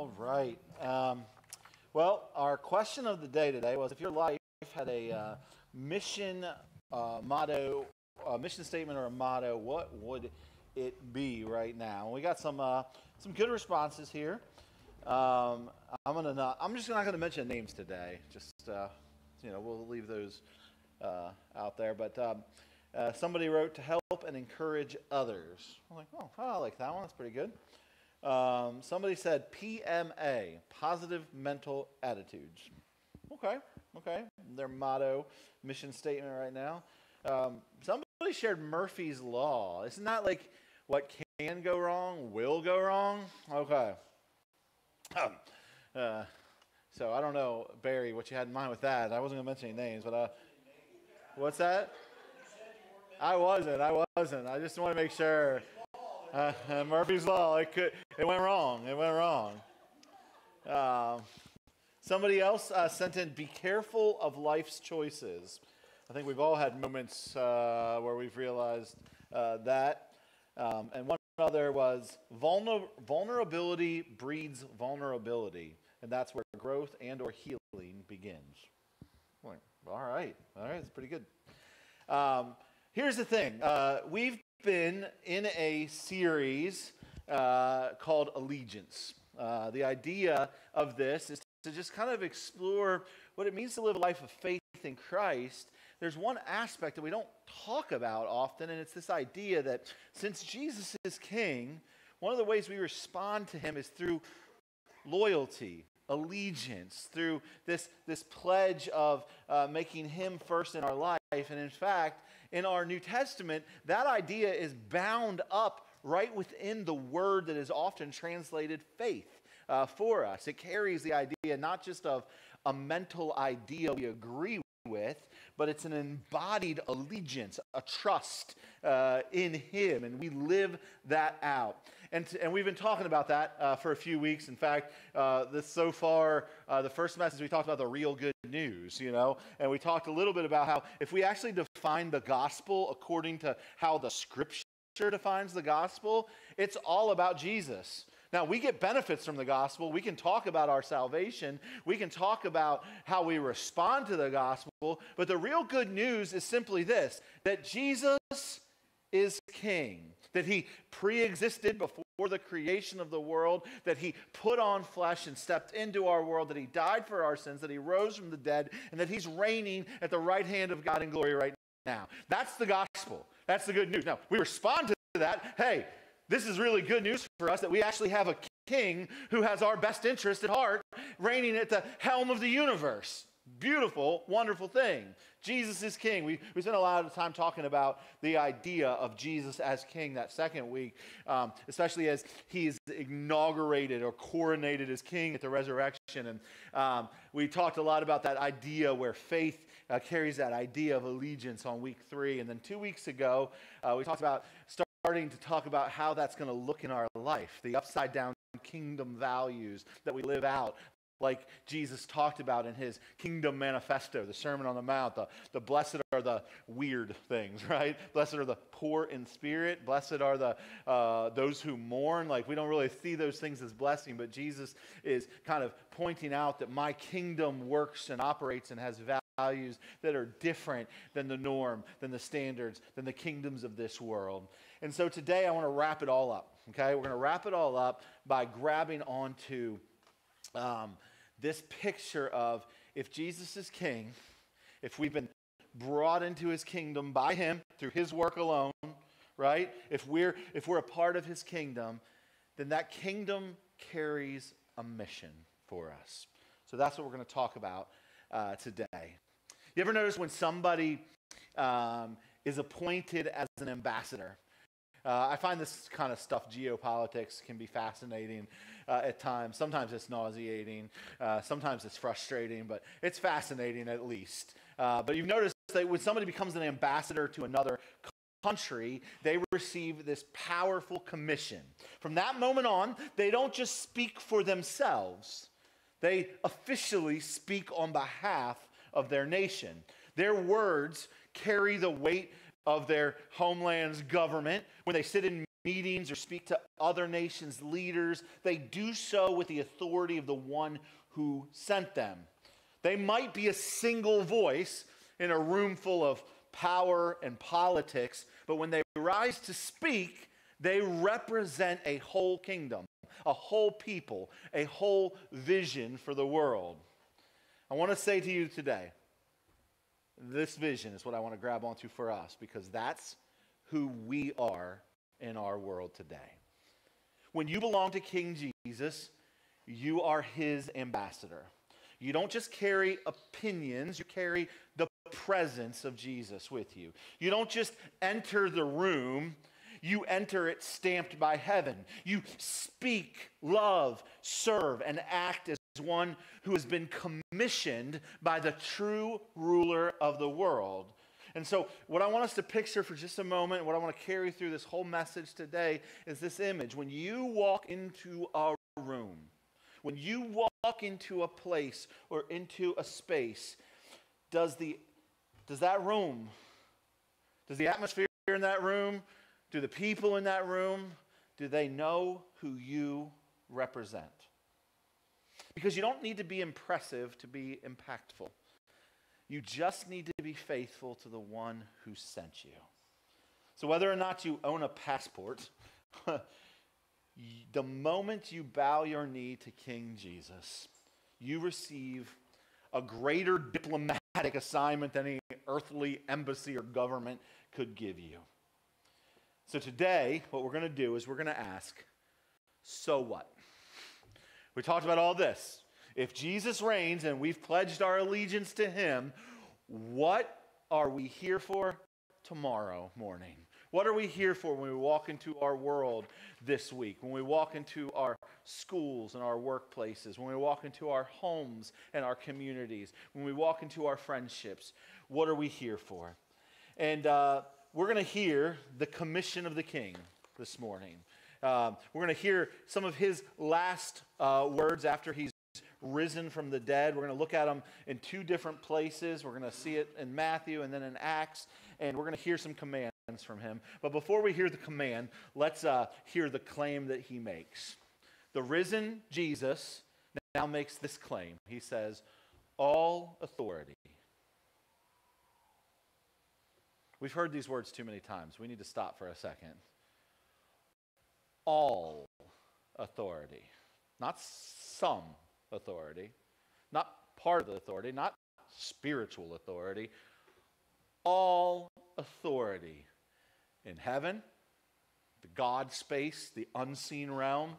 All right. Well, our question of the day today was, if your life had a mission motto, a mission statement or a motto, what would it be right now? We got some good responses here. I'm just not gonna mention names today. Just we'll leave those out there. But somebody wrote to help and encourage others. I'm like, oh, I like that one. That's pretty good. Somebody said PMA, positive mental attitudes. Okay. Their motto, mission statement right now. Somebody shared Murphy's Law. Isn't that like what can go wrong will go wrong? Okay. So I don't know, Barry, what you had in mind with that. I wasn't going to mention any names, but what's that? I wasn't. I just want to make sure. Murphy's Law. It went wrong. Somebody else sent in, be careful of life's choices. I think we've all had moments where we've realized that. And one other was, vulnerability breeds vulnerability. And that's where growth and or healing begins. All right, that's pretty good. Here's the thing. We've been in a series called Allegiance. The idea of this is to just kind of explore what it means to live a life of faith in Christ. There's one aspect that we don't talk about often, and it's this idea that since Jesus is King, one of the ways we respond to him is through loyalty, allegiance, through this pledge of making him first in our life. And in fact, in our New Testament, that idea is bound up right within the word that is often translated faith for us. It carries the idea not just of a mental idea we agree with, but it's an embodied allegiance, a trust in him, and we live that out. And we've been talking about that for a few weeks. In fact, the first message we talked about the real good news, and we talked a little bit about how if we actually define the gospel according to how the scripture defines the gospel, it's all about Jesus. Now, we get benefits from the gospel. We can talk about our salvation. We can talk about how we respond to the gospel. But the real good news is simply this, that Jesus is King, that he pre-existed before the creation of the world, that he put on flesh and stepped into our world, that he died for our sins, that he rose from the dead, and that he's reigning at the right hand of God in glory right now. That's the gospel. That's the good news. Now, we respond to that. Hey, this is really good news for us that we actually have a king who has our best interest at heart, reigning at the helm of the universe. Beautiful, wonderful thing. Jesus is King. We spent a lot of time talking about the idea of Jesus as King that second week, especially as he is inaugurated or coronated as King at the resurrection. And we talked a lot about that idea where faith carries that idea of allegiance on week 3. And then 2 weeks ago, we talked about starting to talk about how that's going to look in our life, the upside down kingdom values that we live out, like Jesus talked about in his kingdom manifesto, the Sermon on the Mount. The blessed are the weird things, right? Blessed are the poor in spirit. Blessed are the those who mourn. Like, we don't really see those things as blessing, but Jesus is kind of pointing out that my kingdom works and operates and has values that are different than the norm, than the standards, than the kingdoms of this world. And so today I want to wrap it all up, okay? We're going to wrap it all up by grabbing onto this picture of, if Jesus is King, if we've been brought into his kingdom by him through his work alone, right? If we're a part of his kingdom, then that kingdom carries a mission for us. So that's what we're going to talk about today. You ever notice when somebody is appointed as an ambassador? I find this kind of stuff, geopolitics, can be fascinating at times. Sometimes it's nauseating. Sometimes it's frustrating, but it's fascinating at least. But you've noticed that when somebody becomes an ambassador to another country, they receive this powerful commission. From that moment on, they don't just speak for themselves. They officially speak on behalf of their nation. Their words carry the weight of their homeland's government. When they sit in meetings or speak to other nations' leaders, they do so with the authority of the one who sent them. They might be a single voice in a room full of power and politics, but when they rise to speak, they represent a whole kingdom, a whole people, a whole vision for the world. I want to say to you today, this vision is what I want to grab onto for us, because that's who we are in our world today. When you belong to King Jesus, you are his ambassador. You don't just carry opinions, you carry the presence of Jesus with you. You don't just enter the room, you enter it stamped by heaven. You speak, love, serve, and act as one who has been commissioned by the true ruler of the world. And so what I want us to picture for just a moment, what I want to carry through this whole message today, is this image. When you walk into a room, when you walk into a place or into a space, does the atmosphere in that room, do the people in that room, do they know who you represent? Because you don't need to be impressive to be impactful. You just need to be faithful to the one who sent you. So whether or not you own a passport, the moment you bow your knee to King Jesus, you receive a greater diplomatic assignment than any earthly embassy or government could give you. So today, what we're going to do is we're going to ask, so what? We talked about all this. If Jesus reigns and we've pledged our allegiance to him, what are we here for tomorrow morning? What are we here for when we walk into our world this week, when we walk into our schools and our workplaces, when we walk into our homes and our communities, when we walk into our friendships? What are we here for? And we're going to hear the commission of the King this morning. We're going to hear some of his last words after he's risen from the dead. We're going to look at them in two different places. We're going to see it in Matthew and then in Acts, and we're going to hear some commands from him. But before we hear the command, let's hear the claim that he makes. The risen Jesus now makes this claim. He says, all authority. We've heard these words too many times. We need to stop for a second. All authority. Not some authority. Not part of the authority. Not spiritual authority. All authority in heaven, the God space, the unseen realm,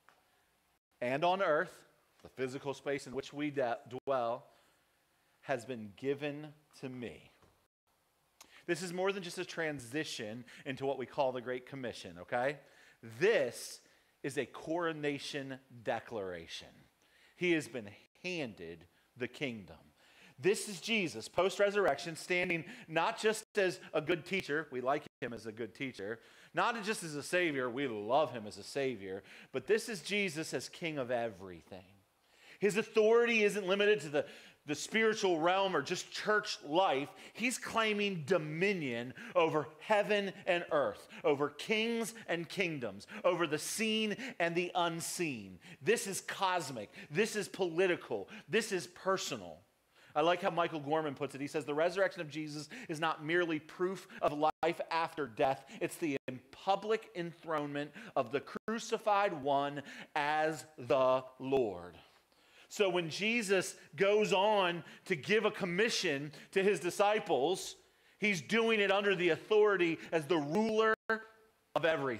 and on earth, the physical space in which we dwell, has been given to me. This is more than just a transition into what we call the Great Commission, okay? This is a coronation declaration. He has been handed the kingdom. This is Jesus, post-resurrection, standing not just as a good teacher, we like him as a good teacher, not just as a savior, we love him as a savior, but this is Jesus as king of everything. His authority isn't limited to the spiritual realm or just church life. He's claiming dominion over heaven and earth, over kings and kingdoms, over the seen and the unseen. This is cosmic. This is political. This is personal. I like how Michael Gorman puts it. He says, the resurrection of Jesus is not merely proof of life after death. It's the public enthronement of the crucified one as the Lord. So when Jesus goes on to give a commission to his disciples, he's doing it under the authority as the ruler of everything.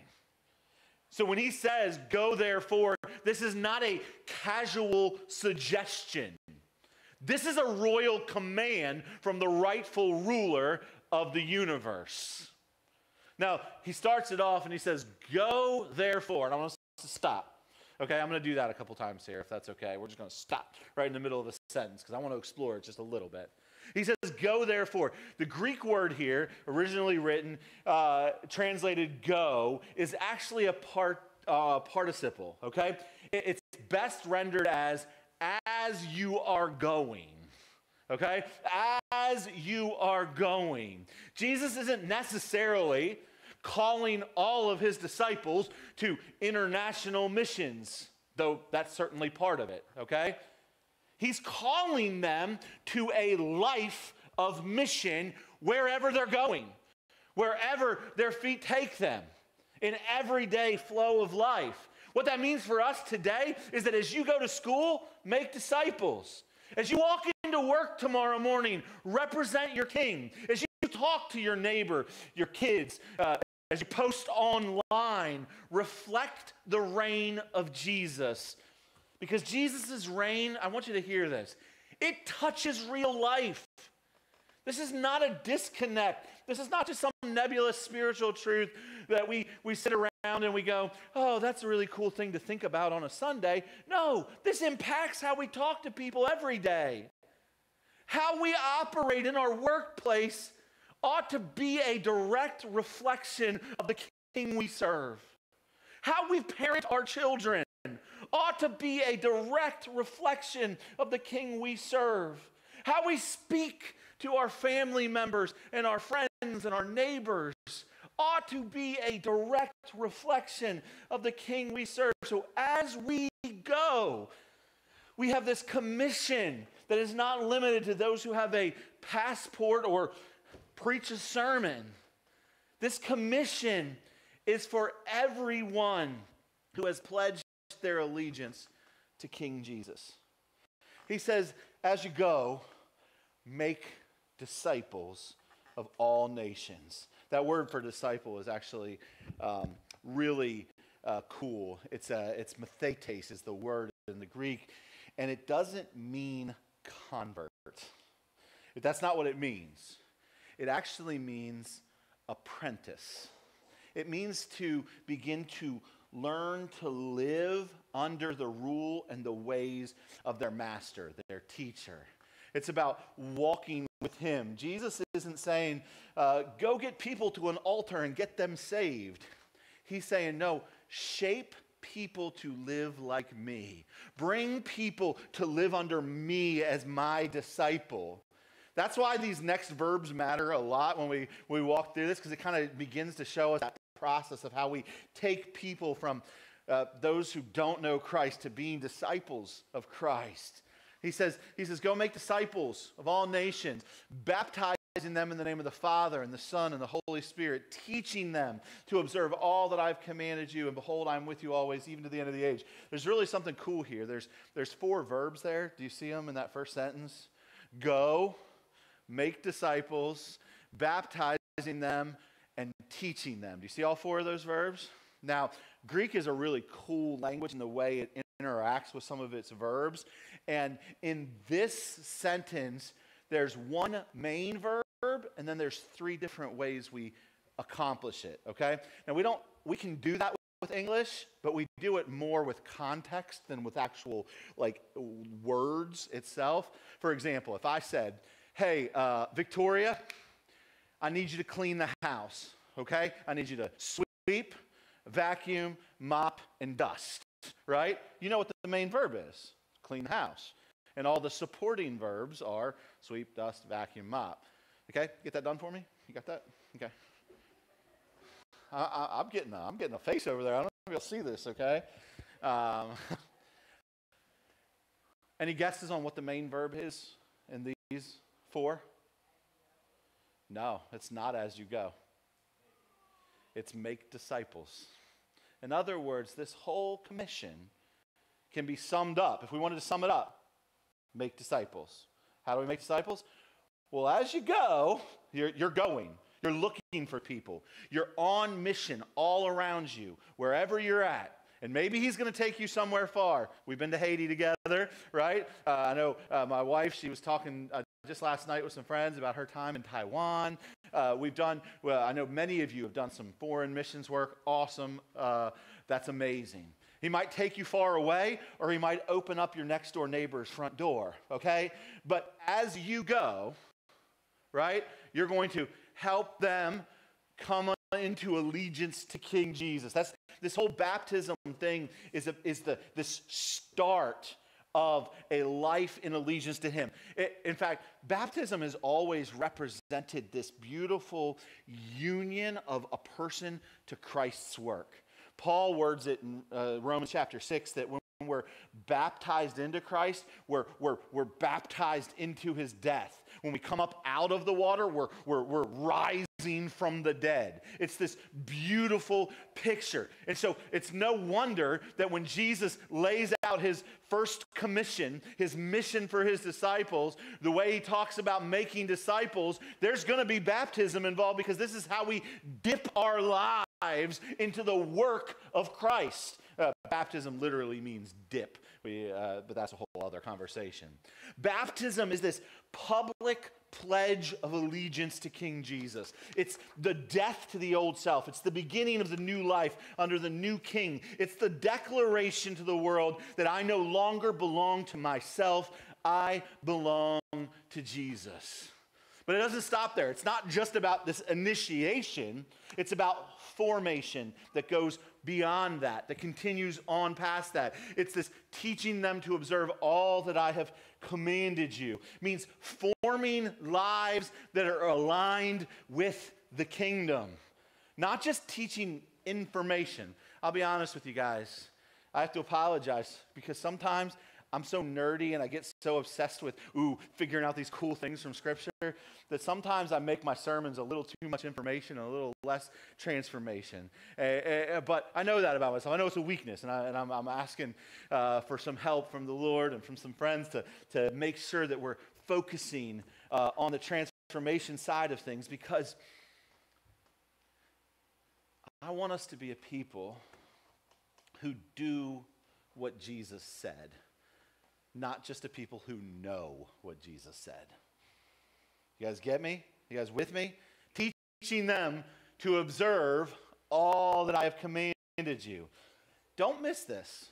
So when he says, go therefore, this is not a casual suggestion. This is a royal command from the rightful ruler of the universe. Now, he starts it off and he says, go therefore. And I want us to stop. Okay, I'm going to do that a couple times here, if that's okay. We're just going to stop right in the middle of a sentence because I want to explore it just a little bit. He says, go therefore. The Greek word here, originally written, translated go, is actually a participle, okay? It's best rendered as you are going, okay? As you are going. Jesus isn't necessarily calling all of his disciples to international missions, though that's certainly part of it, okay? He's calling them to a life of mission wherever they're going, wherever their feet take them, in everyday flow of life. What that means for us today is that as you go to school, make disciples. As you walk into work tomorrow morning, represent your King. As you talk to your neighbor, your kids, as you post online, reflect the reign of Jesus. Because Jesus' reign, I want you to hear this, it touches real life. This is not a disconnect. This is not just some nebulous spiritual truth that we sit around and we go, oh, that's a really cool thing to think about on a Sunday. No, this impacts how we talk to people every day. How we operate in our workplace ought to be a direct reflection of the King we serve. How we parent our children ought to be a direct reflection of the King we serve. How we speak to our family members and our friends and our neighbors ought to be a direct reflection of the King we serve. So as we go, we have this commission that is not limited to those who have a passport or preach a sermon. This commission is for everyone who has pledged their allegiance to King Jesus. He says, as you go, make disciples of all nations. That word for disciple is actually really cool. It's mathetes is the word in the Greek, and it doesn't mean convert. That's not what it means. It actually means apprentice. It means to begin to learn to live under the rule and the ways of their master, their teacher. It's about walking with him. Jesus isn't saying, go get people to an altar and get them saved. He's saying, no, shape people to live like me. Bring people to live under me as my disciple. That's why these next verbs matter a lot when we walk through this, because it kind of begins to show us that process of how we take people from those who don't know Christ to being disciples of Christ. He says, go make disciples of all nations, baptizing them in the name of the Father and the Son and the Holy Spirit, teaching them to observe all that I've commanded you, and behold, I'm with you always, even to the end of the age. There's really something cool here. There's 4 verbs there. Do you see them in that first sentence? Go, make disciples, baptizing them, and teaching them. Do you see all 4 of those verbs? Now, Greek is a really cool language in the way it interacts with some of its verbs. And in this sentence, there's one main verb, and then there's 3 different ways we accomplish it, okay? Now, we can do that with English, but we do it more with context than with actual, words itself. For example, if I said, hey, Victoria, I need you to clean the house, okay? I need you to sweep, vacuum, mop, and dust, right? You know what the main verb is, clean the house. And all the supporting verbs are sweep, dust, vacuum, mop. Okay, get that done for me? You got that? Okay. I'm getting a face over there. I don't know if you'll see this, okay? Any guesses on what the main verb is in these 4? No, it's not as you go. It's make disciples. In other words, this whole commission can be summed up. If we wanted to sum it up, make disciples. How do we make disciples? Well, as you go, you're going. You're looking for people. You're on mission all around you, wherever you're at. And maybe he's going to take you somewhere far. We've been to Haiti together, right? I know my wife, she was talking just last night with some friends about her time in Taiwan. I know many of you have done some foreign missions work. Awesome. That's amazing. He might take you far away, or he might open up your next door neighbor's front door, okay? But as you go, right, you're going to help them come into allegiance to King Jesus. This whole baptism thing is this start of a life in allegiance to him. In fact, baptism has always represented this beautiful union of a person to Christ's work. Paul words it in Romans chapter 6 that when we're baptized into Christ, we're baptized into his death. When we come up out of the water, we're rising from the dead. It's this beautiful picture. And so it's no wonder that when Jesus lays out his first commission, his mission for his disciples, the way he talks about making disciples, there's going to be baptism involved, because this is how we dip our lives into the work of Christ. Baptism literally means dip, but that's a whole other conversation. Baptism is this public pledge of allegiance to King Jesus. It's the death to the old self. It's the beginning of the new life under the new King. It's the declaration to the world that I no longer belong to myself. I belong to Jesus. But it doesn't stop there. It's not just about this initiation. It's about formation that goes beyond that continues on past that. It's this teaching them to observe all that I have commanded you. It means forming lives that are aligned with the kingdom. Not just teaching information. I'll be honest with you guys. I have to apologize because sometimes I'm so nerdy and I get so obsessed with, figuring out these cool things from Scripture that sometimes I make my sermons a little too much information and a little less transformation. But I know that about myself. I know it's a weakness, and I'm asking for some help from the Lord and from some friends to make sure that we're focusing on the transformation side of things, because I want us to be a people who do what Jesus said. Not just to people who know what Jesus said. You guys get me? You guys with me? Teaching them to observe all that I have commanded you. Don't miss this.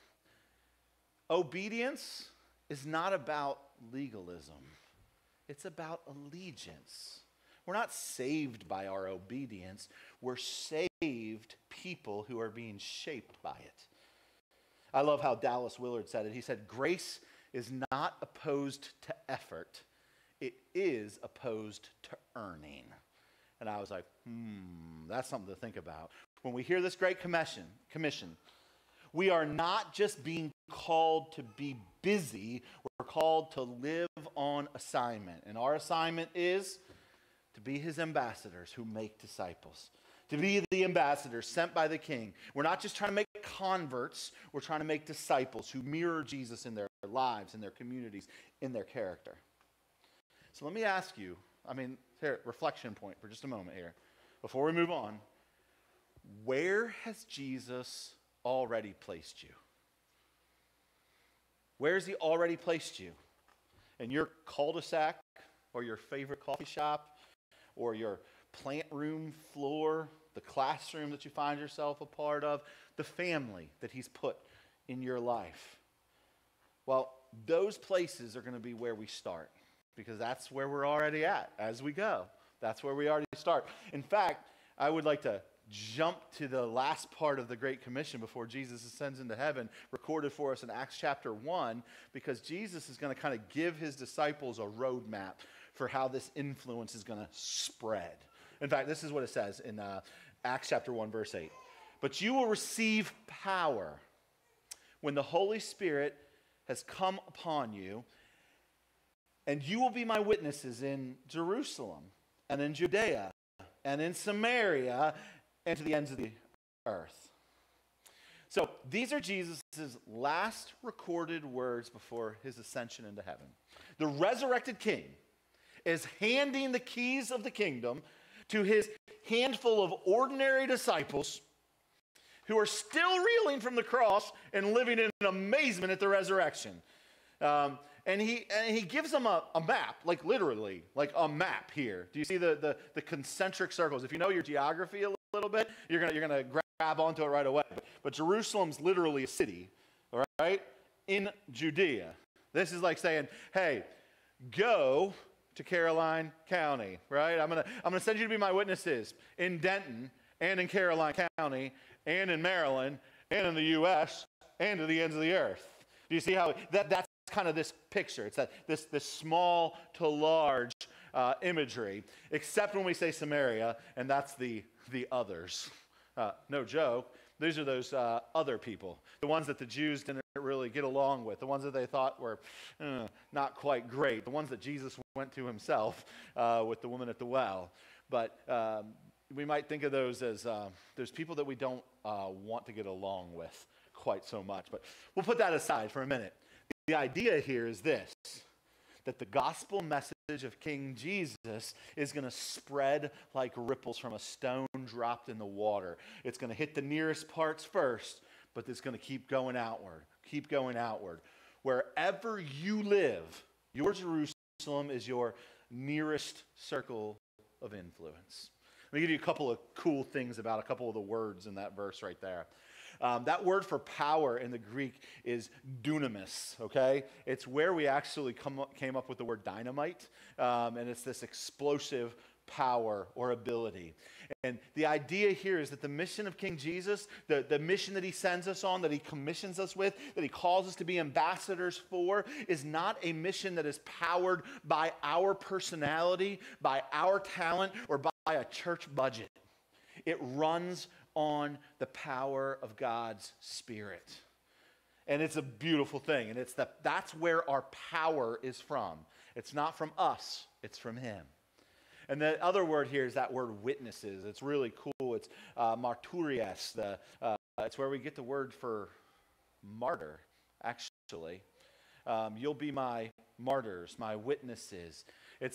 Obedience is not about legalism. It's about allegiance. We're not saved by our obedience. We're saved people who are being shaped by it. I love how Dallas Willard said it. He said, grace is not opposed to effort. It is opposed to earning. And I was like, that's something to think about. When we hear this great commission, we are not just being called to be busy. We're called to live on assignment. And our assignment is to be his ambassadors who make disciples. To be the ambassadors sent by the King. We're not just trying to make converts. We're trying to make disciples who mirror Jesus in their lives, in their communities, in their character. So let me ask you, here, reflection point for just a moment here. Before we move on, where has Jesus already placed you? Where has he already placed you? In your cul-de-sac, or your favorite coffee shop, or your plant room floor, the classroom that you find yourself a part of, the family that he's put in your life? Well, those places are going to be where we start, because that's where we're already at as we go. That's where we already start. In fact, I would like to jump to the last part of the Great Commission before Jesus ascends into heaven, recorded for us in Acts chapter 1, because Jesus is going to kind of give his disciples a roadmap for how this influence is going to spread. In fact, this is what it says in Acts chapter 1, verse 8. But you will receive power when the Holy Spirit has come upon you, and you will be my witnesses in Jerusalem and in Judea and in Samaria and to the ends of the earth. So these are Jesus' last recorded words before his ascension into heaven. The resurrected King is handing the keys of the kingdom to his handful of ordinary disciples who are still reeling from the cross and living in amazement at the resurrection. And he gives them a map, like literally, like a map here. Do you see the concentric circles? If you know your geography a little bit, you're gonna grab onto it right away. But Jerusalem's literally a city, all right, in Judea. This is like saying, hey, go to Caroline County, right? I'm gonna send you to be my witnesses in Denton and in Caroline County and in Maryland and in the U.S. and to the ends of the earth. Do you see how that's kind of this picture? It's that this small to large imagery, except when we say Samaria, and that's the others. No joke. These are those other people, the ones that the Jews didn't really get along with, the ones that they thought were not quite great, the ones that Jesus went to himself with the woman at the well. But we might think of those as those people that we don't want to get along with quite so much. But we'll put that aside for a minute. The idea here is this, that the gospel message of King Jesus is going to spread like ripples from a stone dropped in the water. It's going to hit the nearest parts first, but it's going to keep going outward, keep going outward. Wherever you live, your Jerusalem is your nearest circle of influence. Let me give you a couple of cool things about a couple of the words in that verse right there. That word for power in the Greek is dunamis, okay? It's where we actually came up with the word dynamite, and it's this explosive power or ability. And the idea here is that the mission of King Jesus, the mission that he sends us on, that he commissions us with, that he calls us to be ambassadors for, is not a mission that is powered by our personality, by our talent, or by a church budget. It runs on the power of God's Spirit. And it's a beautiful thing. And that's where our power is from. It's not from us, it's from him. And the other word here is that word witnesses. It's really cool. It's martyrios. It's where we get the word for martyr, actually. You'll be my martyrs, my witnesses.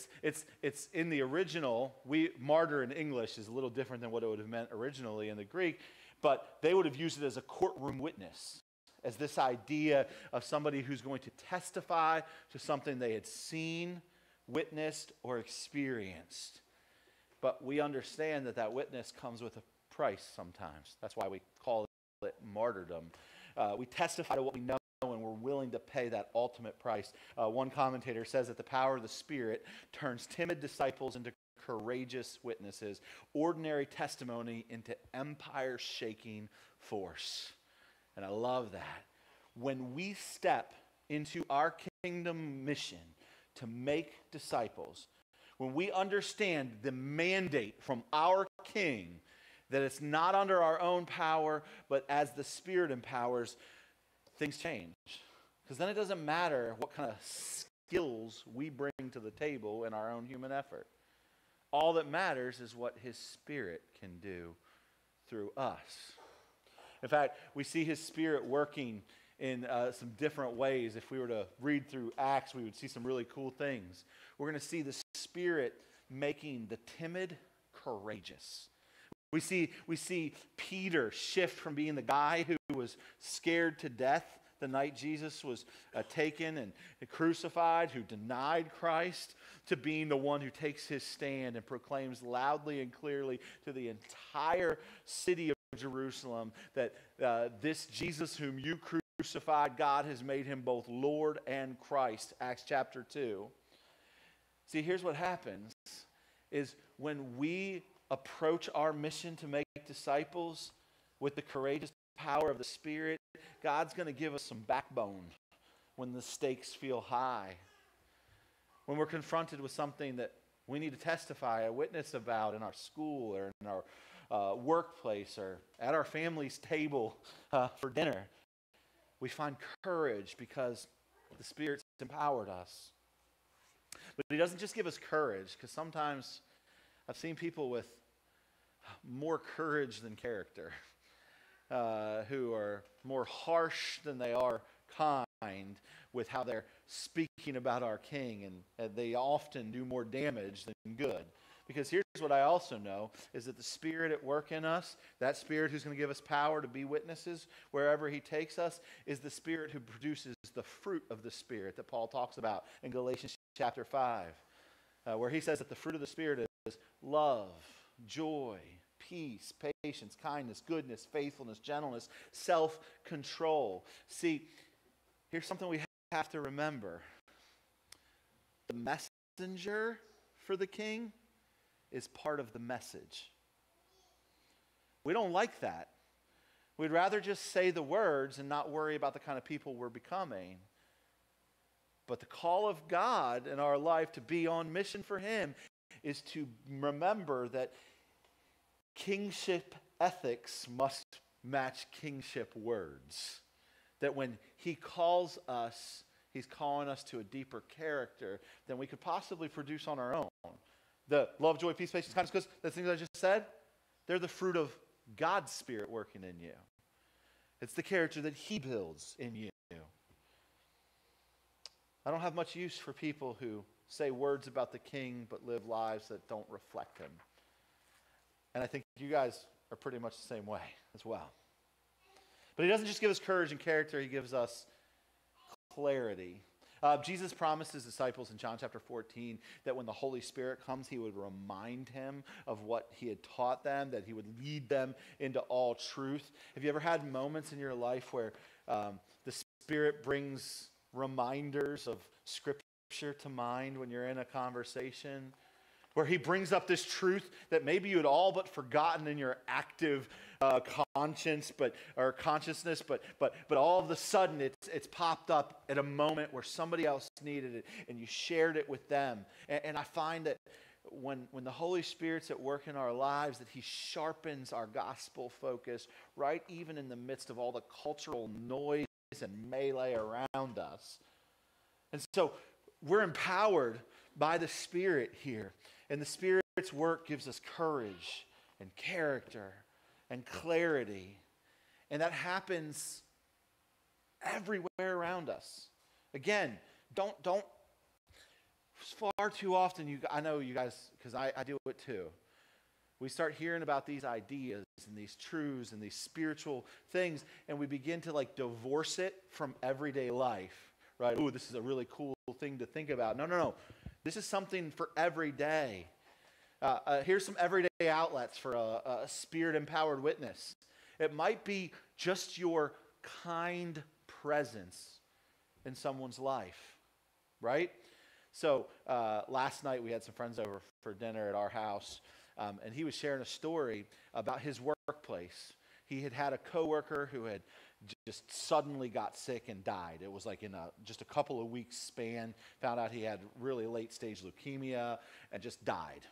It's in the original. Martyr in English is a little different than what it would have meant originally in the Greek, but they would have used it as a courtroom witness, as this idea of somebody who's going to testify to something they had seen, witnessed, or experienced. But we understand that witness comes with a price sometimes. That's why we call it martyrdom. We testify to what we know, and we're willing to pay that ultimate price. One commentator says that the power of the Spirit turns timid disciples into courageous witnesses, ordinary testimony into empire-shaking force. And I love that. When we step into our kingdom mission to make disciples, when we understand the mandate from our King, that it's not under our own power, but as the Spirit empowers, things change. Because then it doesn't matter what kind of skills we bring to the table in our own human effort. All that matters is what his Spirit can do through us. In fact, we see his Spirit working in some different ways. If we were to read through Acts, we would see some really cool things. We're going to see the Spirit making the timid courageous. We see Peter shift from being the guy who was scared to death the night Jesus was taken and crucified, who denied Christ, to being the one who takes his stand and proclaims loudly and clearly to the entire city of Jerusalem that this Jesus whom you crucified, God has made him both Lord and Christ. Acts chapter 2. See, here's what happens, is when we approach our mission to make disciples with the courageous power of the Spirit, God's going to give us some backbone when the stakes feel high. When we're confronted with something that we need to testify, a witness about in our school or in our workplace or at our family's table for dinner, we find courage because the Spirit's empowered us. But he doesn't just give us courage, because sometimes I've seen people with more courage than character, who are more harsh than they are kind with how they're speaking about our King, and they often do more damage than good. Because here's what I also know, is that the Spirit at work in us, that Spirit who's going to give us power to be witnesses wherever he takes us, is the Spirit who produces the fruit of the Spirit that Paul talks about in Galatians chapter 5, where he says that the fruit of the Spirit is love, joy, peace, patience, kindness, goodness, faithfulness, gentleness, self-control. See, here's something we have to remember. The messenger for the King is part of the message. We don't like that. We'd rather just say the words and not worry about the kind of people we're becoming. But the call of God in our life to be on mission for Him is to remember that kingship ethics must match kingship words. That when He calls us, He's calling us to a deeper character than we could possibly produce on our own. The love, joy, peace, patience, kindness, because the things I just said, they're the fruit of God's Spirit working in you. It's the character that He builds in you. I don't have much use for people who say words about the King but live lives that don't reflect Him. And I think you guys are pretty much the same way as well. But He doesn't just give us courage and character, He gives us clarity. Jesus promised His disciples in John chapter 14 that when the Holy Spirit comes, He would remind them of what He had taught them, that He would lead them into all truth. Have you ever had moments in your life where the Spirit brings reminders of Scripture to mind when you're in a conversation? Where He brings up this truth that maybe you had all but forgotten in your active conscience, or consciousness, but all of a sudden it's popped up at a moment where somebody else needed it, and you shared it with them. And I find that when the Holy Spirit's at work in our lives, that He sharpens our gospel focus, right, even in the midst of all the cultural noise and melee around us. And so we're empowered by the Spirit here. And the Spirit's work gives us courage and character and clarity. And that happens everywhere around us. Again, don't far too often, I know you guys, because I do it too. We start hearing about these ideas and these truths and these spiritual things, and we begin to divorce it from everyday life, right? Ooh, this is a really cool thing to think about. No. This is something for every day. Here's some everyday outlets for a Spirit-empowered witness. It might be just your kind presence in someone's life, right? So last night we had some friends over for dinner at our house, and he was sharing a story about his workplace. He had a coworker who had just suddenly got sick and died. It was in just a couple of weeks span. Found out he had really late stage leukemia and just died.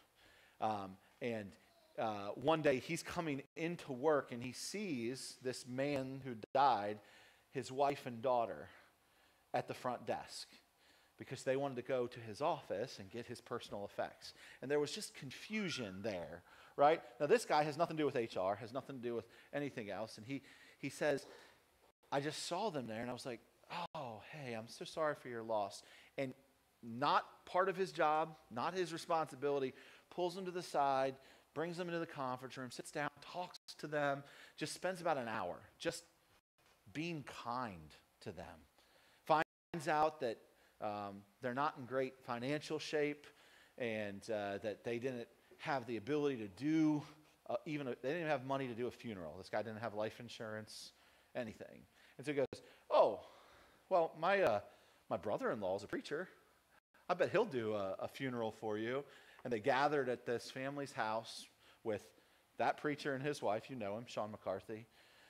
One day he's coming into work and he sees this man who died, his wife and daughter, at the front desk, because they wanted to go to his office and get his personal effects. And there was just confusion there, right? Now, this guy has nothing to do with HR, has nothing to do with anything else. And he says, I just saw them there, and I was like, oh, hey, I'm so sorry for your loss. And not part of his job, not his responsibility, pulls them to the side, brings them into the conference room, sits down, talks to them, just spends about an hour just being kind to them. Finds out that they're not in great financial shape, and that they didn't have the ability to do they didn't even have money to do a funeral. This guy didn't have life insurance, anything. And so he goes, oh, well, my brother-in-law is a preacher. I bet he'll do a funeral for you. And they gathered at this family's house with that preacher and his wife. You know him, Sean McCarthy.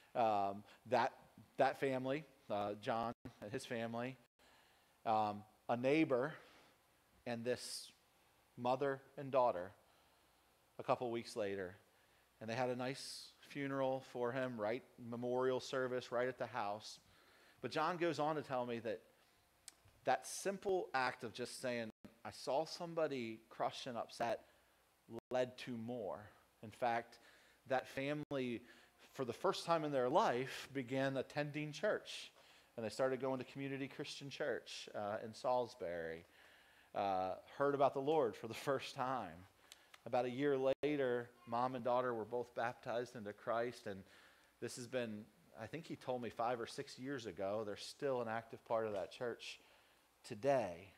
That family, John and his family, a neighbor, and this mother and daughter a couple weeks later. And they had a nice funeral for him, right? Memorial service right at the house. But John goes on to tell me that simple act of just saying, I saw somebody crushed and upset, led to more. In fact, that family, for the first time in their life, began attending church. And they started going to Community Christian Church in Salisbury. Heard about the Lord for the first time. About a year later, mom and daughter were both baptized into Christ. And this has been, I think he told me 5 or 6 years ago. They're still an active part of that church today.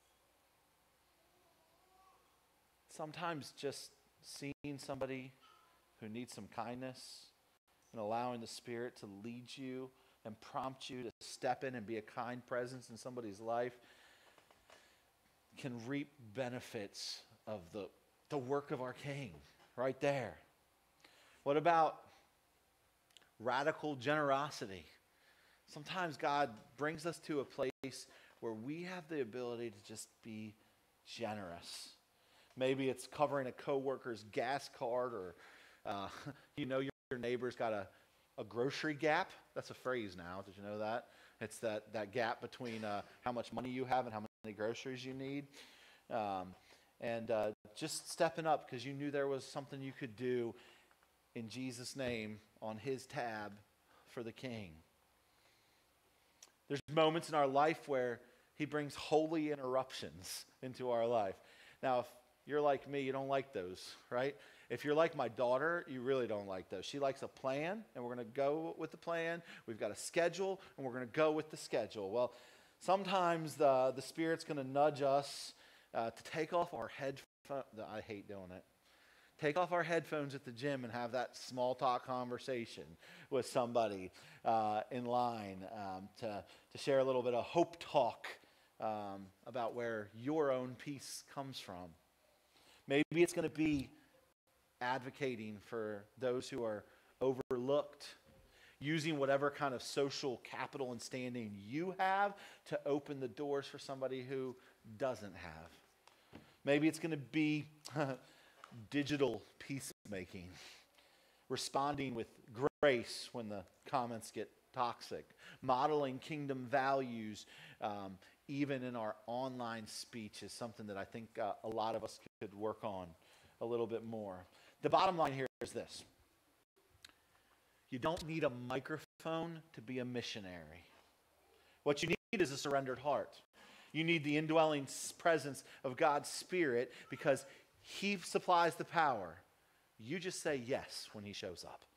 Sometimes just seeing somebody who needs some kindness and allowing the Spirit to lead you and prompt you to step in and be a kind presence in somebody's life can reap benefits of the work of our King right there. What about radical generosity. Sometimes God brings us to a place where we have the ability to just be generous. Maybe it's covering a coworker's gas card, or your neighbor's got a grocery gap. That's a phrase now. Did you know that? It's that gap between how much money you have and how many groceries you need. And just stepping up because you knew there was something you could do in Jesus' name on his tab for the King. There's moments in our life where he brings holy interruptions into our life. Now, if you're like me, you don't like those, right? If you're like my daughter, you really don't like those. She likes a plan, and we're going to go with the plan. We've got a schedule, and we're going to go with the schedule. Well, sometimes the Spirit's going to nudge us to take off our headphones. I hate doing it. Take off our headphones at the gym and have that small talk conversation with somebody in line to share a little bit of hope talk about where your own peace comes from. Maybe it's going to be advocating for those who are overlooked, using whatever kind of social capital and standing you have to open the doors for somebody who doesn't have. Maybe it's going to be digital peacemaking, responding with grace when the comments get toxic, modeling kingdom values even in our online speech is something that I think a lot of us could work on a little bit more. The bottom line here is this. You don't need a microphone to be a missionary. What you need is a surrendered heart. You need the indwelling presence of God's Spirit because he supplies the power. You just say yes when he shows up.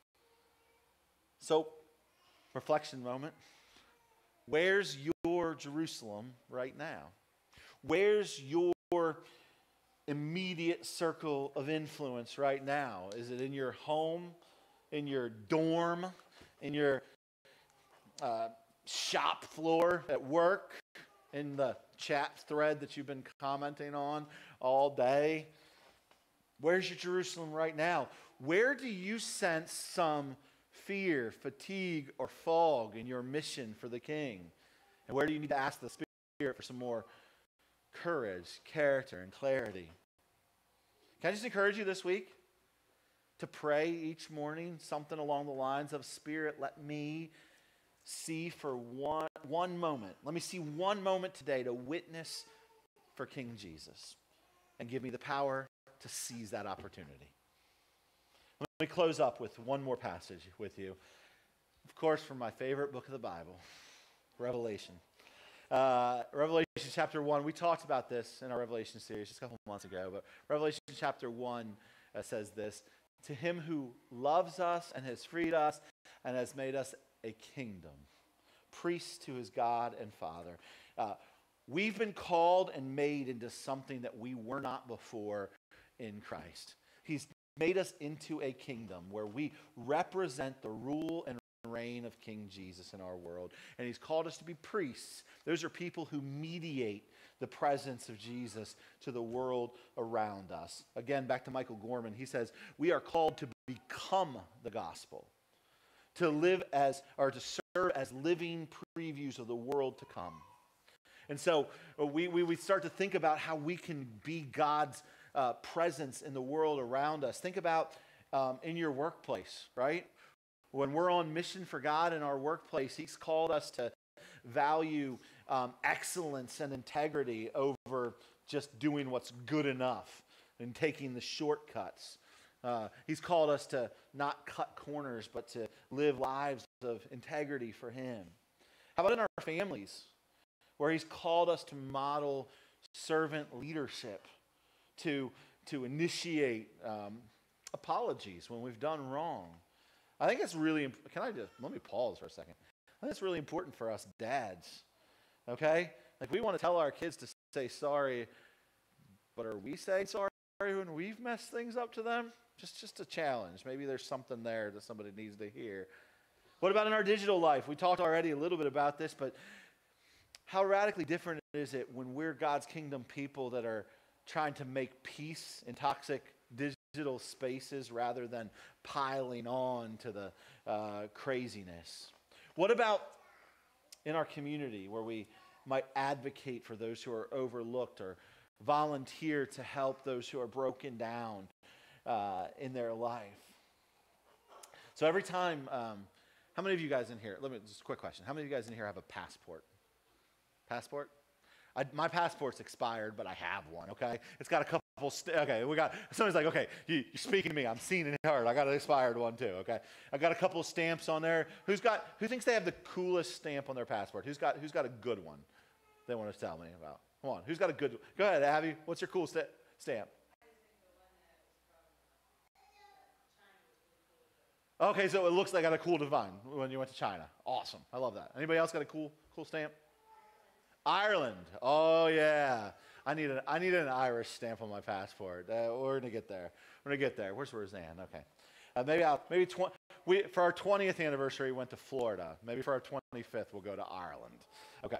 So, reflection moment. Where's your Jerusalem right now? Where's your immediate circle of influence right now? Is it in your home, in your dorm, in your shop floor at work, in the chat thread that you've been commenting on all day? Where's your Jerusalem right now? Where do you sense some fear, fatigue, or fog in your mission for the King? And where do you need to ask the Spirit for some more courage, character, and clarity? Can I just encourage you this week to pray each morning something along the lines of, Spirit, let me see for one moment. Let me see one moment today to witness for King Jesus, and give me the power to seize that opportunity. Let me close up with one more passage with you. Of course, from my favorite book of the Bible, Revelation. Revelation chapter 1, we talked about this in our Revelation series just a couple months ago, but Revelation chapter 1 says this: to him who loves us and has freed us and has made us a kingdom, priests to his God and Father. We've been called and made into something that we were not before in Christ. He's made us into a kingdom where we represent the rule and reign of King Jesus in our world. And he's called us to be priests. Those are people who mediate the presence of Jesus to the world around us. Again, back to Michael Gorman, he says, we are called to become the gospel, to live as, or to serve as living previews of the world to come. And so we start to think about how we can be God's presence in the world around us. Think about in your workplace, right? When we're on mission for God in our workplace, he's called us to value excellence and integrity over just doing what's good enough and taking the shortcuts. He's called us to not cut corners, but to live lives of integrity for him. How about in our families, where he's called us to model servant leadership, to initiate apologies when we've done wrong? I think it's really, let me pause for a second. I think it's really important for us dads, okay? Like, we want to tell our kids to say sorry, but are we saying sorry when we've messed things up to them? Just a challenge. Maybe there's something there that somebody needs to hear. What about in our digital life? We talked already a little bit about this, but how radically different is it when we're God's kingdom people that are trying to make peace in toxic digital spaces rather than piling on to the craziness? What about in our community where we might advocate for those who are overlooked or volunteer to help those who are broken down in their life? So every time, how many of you guys in here, just a quick question. How many of you guys in here have a passport? Passport? My passport's expired, but I have one, okay? It's got a couple, somebody's like, okay, you're speaking to me. I'm seen and heard. I got an expired one too, okay? I got a couple of stamps on there. Who thinks they have the coolest stamp on their passport? Who's got a good one they want to tell me about? Come on, who's got a good, go ahead, Abby. What's your cool stamp? Okay, so it looks like I got a cool divine when you went to China. Awesome. I love that. Anybody else got a cool stamp? Ireland. Oh, yeah. I need an Irish stamp on my passport. We're going to get there. Where's Roseanne? Okay. For our 20th anniversary, we went to Florida. Maybe for our 25th, we'll go to Ireland. Okay.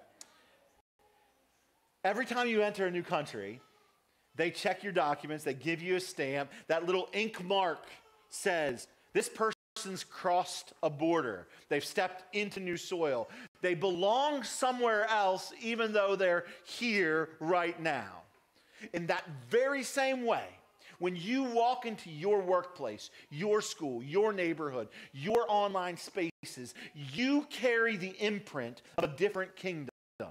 Every time you enter a new country, they check your documents. They give you a stamp. That little ink mark says, this person's crossed a border. They've stepped into new soil. They belong somewhere else, even though they're here right now. In that very same way, when you walk into your workplace, your school, your neighborhood, your online spaces, you carry the imprint of a different kingdom.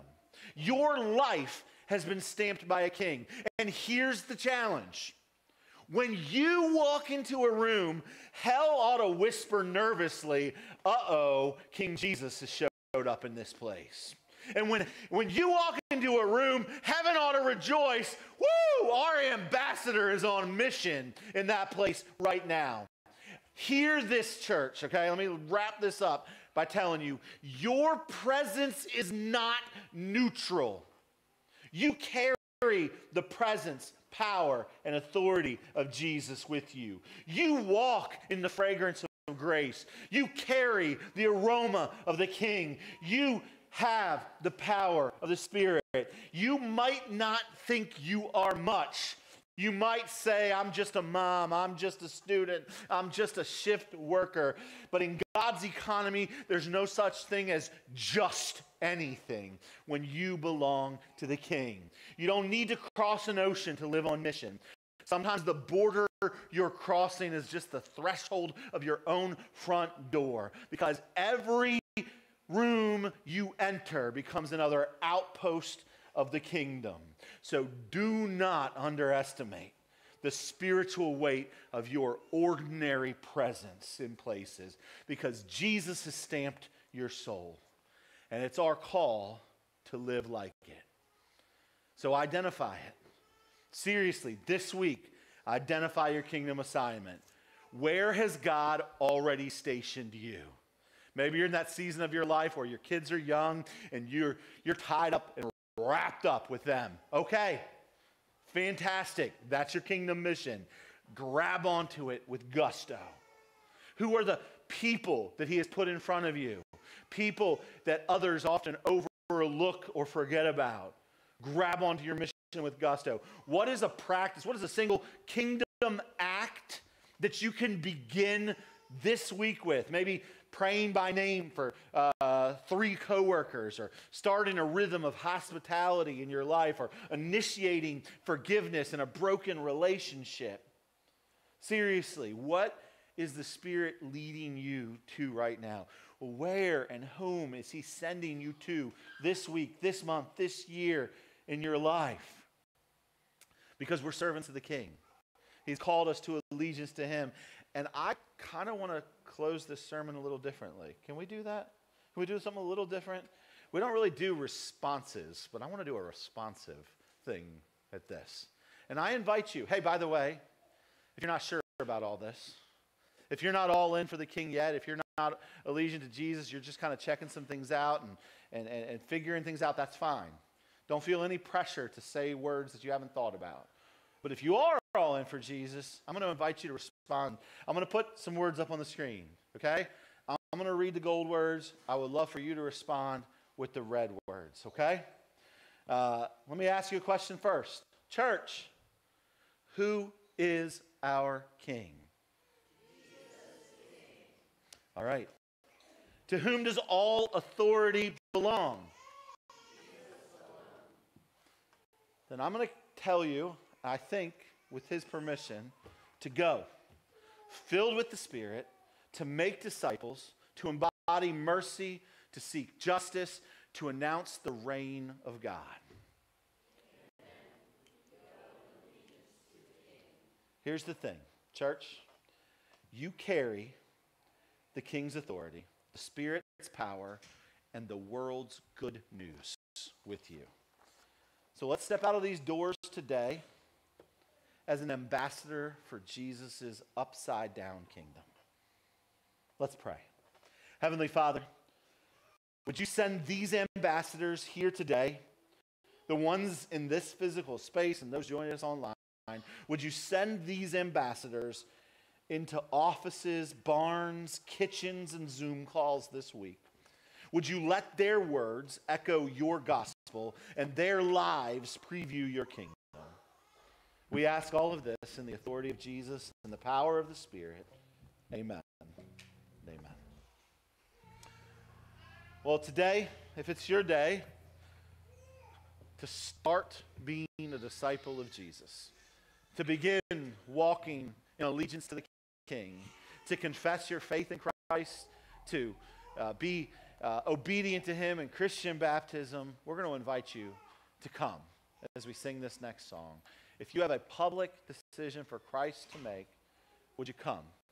Your life has been stamped by a king. And here's the challenge. When you walk into a room, hell ought to whisper nervously, uh-oh, King Jesus has showed up in this place. And when you walk into a room, heaven ought to rejoice, woo, our ambassador is on mission in that place right now. Hear this, church, okay? Let me wrap this up by telling you, your presence is not neutral. You carry the presence, power, and authority of Jesus with you. You walk in the fragrance of grace. You carry the aroma of the King. You have the power of the Spirit. You might not think you are much. You might say, I'm just a mom, I'm just a student, I'm just a shift worker. But in God's economy, there's no such thing as just anything when you belong to the King. You don't need to cross an ocean to live on mission. Sometimes the border you're crossing is just the threshold of your own front door, because every room you enter becomes another outpost of the kingdom. So do not underestimate the spiritual weight of your ordinary presence in places, because Jesus has stamped your soul, and it's our call to live like it. So identify it. Seriously, this week, identify your kingdom assignment. Where has God already stationed you? Maybe you're in that season of your life where your kids are young and you're tied up and wrapped up with them. Okay, fantastic. That's your kingdom mission. Grab onto it with gusto. Who are the people that he has put in front of you? People that others often overlook or forget about. Grab onto your mission with gusto. What is a practice? What is a single kingdom act that you can begin this week with? Maybe praying by name for 3 coworkers, or starting a rhythm of hospitality in your life, or initiating forgiveness in a broken relationship. Seriously, what is the Spirit leading you to right now? Where and whom is he sending you to this week, this month, this year in your life? Because we're servants of the King. He's called us to allegiance to him. And I kind of want to close this sermon a little differently. Can we do that? Can we do something a little different? We don't really do responses, but I want to do a responsive thing at this. And I invite you, hey, by the way, if you're not sure about all this, if you're not all in for the King yet, if you're not allegiant to Jesus, you're just kind of checking some things out and figuring things out, that's fine. Don't feel any pressure to say words that you haven't thought about. But if you are all in for Jesus, I'm going to invite you to respond. I'm going to put some words up on the screen, okay? I'm going to read the gold words. I would love for you to respond with the red words, okay? Let me ask you a question first. Church, who is our King? All right. To whom does all authority belong? Then I'm going to tell you, I think, with his permission, to go, filled with the Spirit, to make disciples, to embody mercy, to seek justice, to announce the reign of God. Here's the thing, church. You carry the King's authority, the Spirit's power, and the world's good news with you. So let's step out of these doors today as an ambassador for Jesus' upside-down kingdom. Let's pray. Heavenly Father, would you send these ambassadors here today, the ones in this physical space and those joining us online, would you send these ambassadors into offices, barns, kitchens, and Zoom calls this week? Would you let their words echo your gospel and their lives preview your kingdom? We ask all of this in the authority of Jesus and the power of the Spirit. Amen. Amen. Well, today, if it's your day to start being a disciple of Jesus, to begin walking in allegiance to the King, to confess your faith in Christ, to be obedient to him in Christian baptism, we're going to invite you to come as we sing this next song. If you have a public decision for Christ to make, would you come